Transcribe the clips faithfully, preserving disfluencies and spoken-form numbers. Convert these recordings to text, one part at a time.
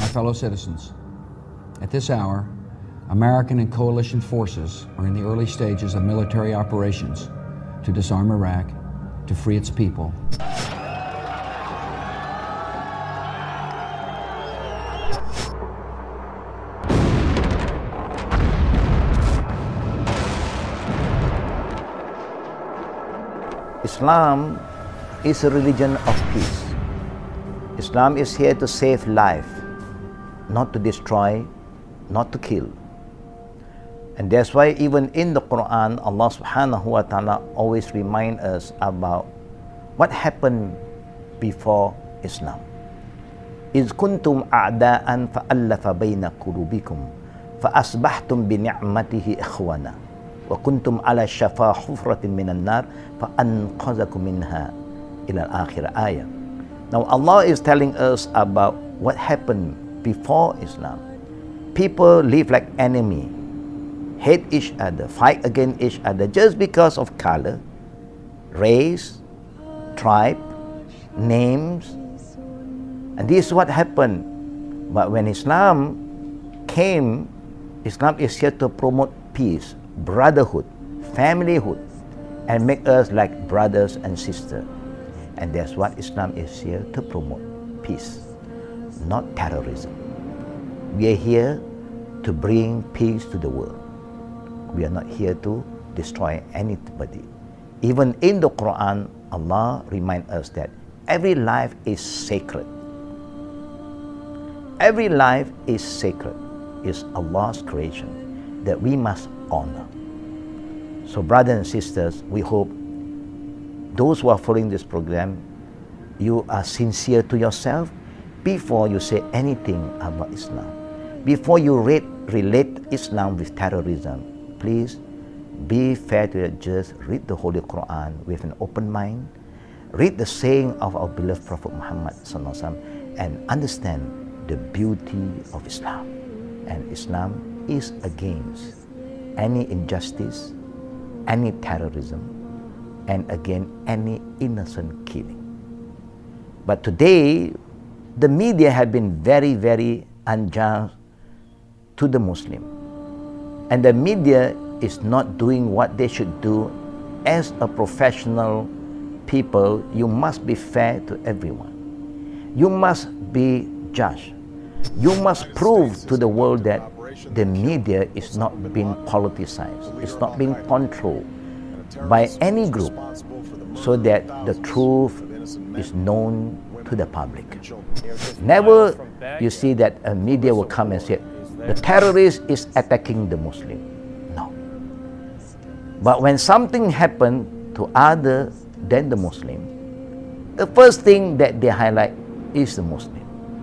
My fellow citizens, at this hour, American and coalition forces are in the early stages of military operations to disarm Iraq, to free its people. Islam is a religion of peace. Islam is here to save life, not to destroy, not to kill. And that's why even in the Quran, Allah subhanahu wa ta'ala always reminds us about what happened before Islam. إِذْ كُنْتُمْ أَعْدَاءً فَأَلَّفَ بَيْنَ قُلُوبِكُمْ فَأَصْبَحْتُمْ بِنِعْمَتِهِ إِخْوَانًا وَكُنْتُمْ عَلَى شَفَا حُفْرَةٍ مِنَ النَّارِ فَأَنْقَذَكُمْ مِنْهَا إِلَى الْآخِرَةِ ayah. Now Allah is telling us about what happened before Islam. People live like enemy, hate each other, fight against each other just because of color, race, tribe, names. And this is what happened. But when Islam came, Islam is here to promote peace, brotherhood, familyhood, and make us like brothers and sisters. And that's what Islam is here to promote, peace, not terrorism. We are here to bring peace to the world. We are not here to destroy anybody. Even in the Quran, Allah reminds us that every life is sacred. Every life is sacred, is Allah's creation that we must honor. So brothers and sisters, we hope those who are following this program, you are sincere to yourself before you say anything about Islam. Before you rate, relate Islam with terrorism, please be fair to it. Just read the Holy Quran with an open mind. Read the saying of our beloved Prophet Muhammad sallallahu alaihi wasallam and understand the beauty of Islam. And Islam is against any injustice, any terrorism, and again, any innocent killing. But today, the media have been very, very unjust to the Muslim. And the media is not doing what they should do. As a professional people, you must be fair to everyone. You must be just. You must prove to the world that the media is not being politicized, it's not being controlled by any group, so that the truth is known to the public. Never you see that a media will come and say, the terrorist is attacking the Muslim. No. But when something happened to other than the Muslim, the first thing that they highlight is the Muslim.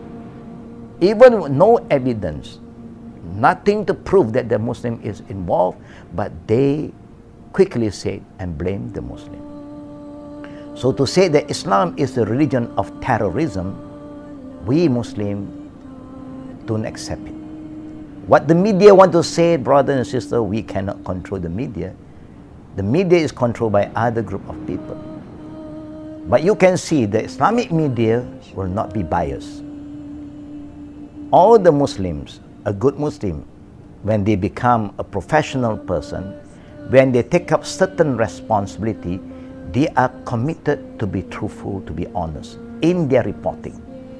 Even with no evidence, nothing to prove that the Muslim is involved, but they quickly say and blame the Muslim. So to say that Islam is the religion of terrorism, we Muslims don't accept it. What the media want to say, brothers and sisters, we cannot control the media. The media is controlled by other group of people. But you can see the Islamic media will not be biased. All the Muslims, a good Muslim, when they become a professional person, when they take up certain responsibility, they are committed to be truthful, to be honest in their reporting.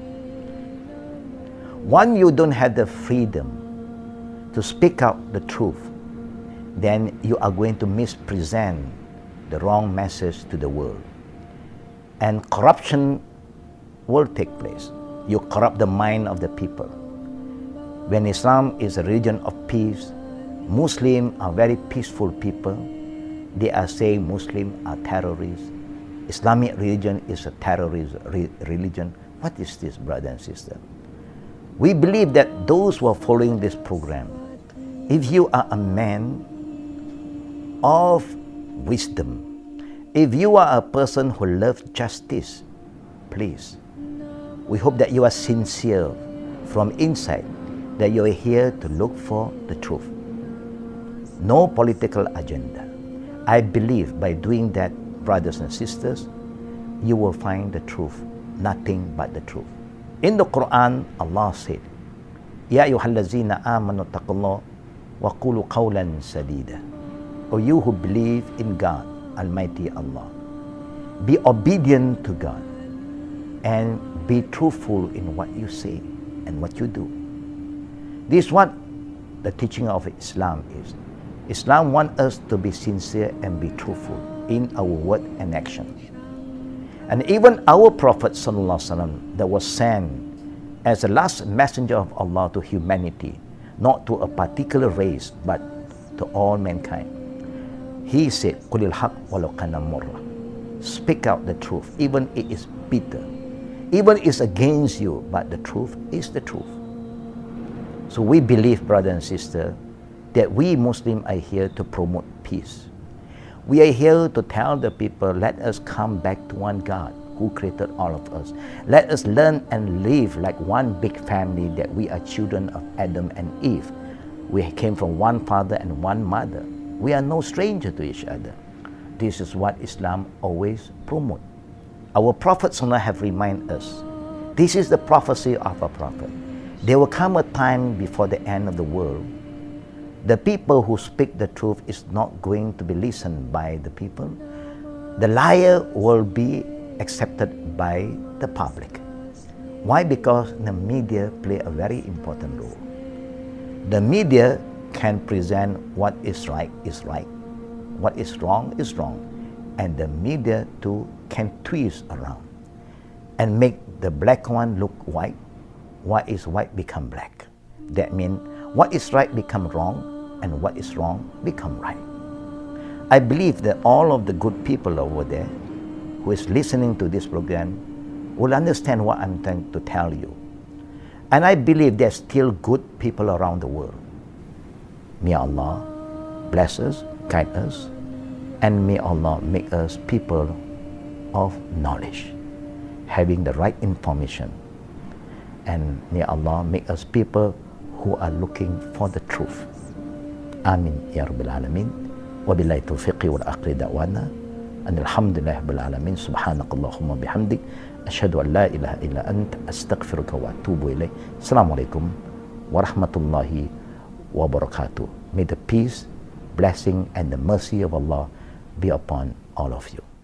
When you don't have the freedom to speak out the truth, then you are going to mispresent the wrong message to the world. And corruption will take place. You corrupt the mind of the people. When Islam is a religion of peace, Muslims are very peaceful people. They are saying Muslims are terrorists. Islamic religion is a terrorist re religion. What is this, brother and sister? We believe that those who are following this program, if you are a man of wisdom, if you are a person who loves justice, please, we hope that you are sincere from inside, that you are here to look for the truth. No political agenda. I believe by doing that, brothers and sisters, you will find the truth, nothing but the truth. In the Quran, Allah said, Ya ayyuhallazina amanu taqullah wa qulu qawlan sadida. O you who believe in God, Almighty Allah, be obedient to God and be truthful in what you say and what you do. This is what the teaching of Islam is. Islam wants us to be sincere and be truthful in our word and action. And even our Prophet ﷺ, that was sent as the last messenger of Allah to humanity, not to a particular race, but to all mankind. He said, "Qulil haq walau kana murra." Speak out the truth, even it is bitter. Even it's against you, but the truth is the truth. So we believe, brother and sister, that we Muslims are here to promote peace. We are here to tell the people, let us come back to one God who created all of us. Let us learn and live like one big family, that we are children of Adam and Eve. We came from one father and one mother. We are no stranger to each other. This is what Islam always promotes. Our prophets have reminded us, this is the prophecy of a prophet. There will come a time before the end of the world, the people who speak the truth is not going to be listened by the people. The liar will be accepted by the public. Why? Because the media play a very important role. The media can present what is right is right, what is wrong is wrong, and the media too can twist around and make the black one look white, what is white become black. That means what is right become wrong, and what is wrong become right. I believe that all of the good people over there who is listening to this program will understand what I'm trying to tell you. And I believe there's still good people around the world. May Allah bless us, guide us, and may Allah make us people of knowledge, having the right information. And may Allah make us people who are looking for the truth. Amin ya Rabbil Alamin. Wabillahi taufiqi wal aqli da'wana. And alhamdulillah Rabbil Alamin. Subhanakallahumma bihamdik. Ashhadu an la ilaha illa ant. Astaghfiruka wa atubu ilayk. Assalamualaikum warahmatullahi wabarakatuh. May the peace, blessing, and the mercy of Allah be upon all of you.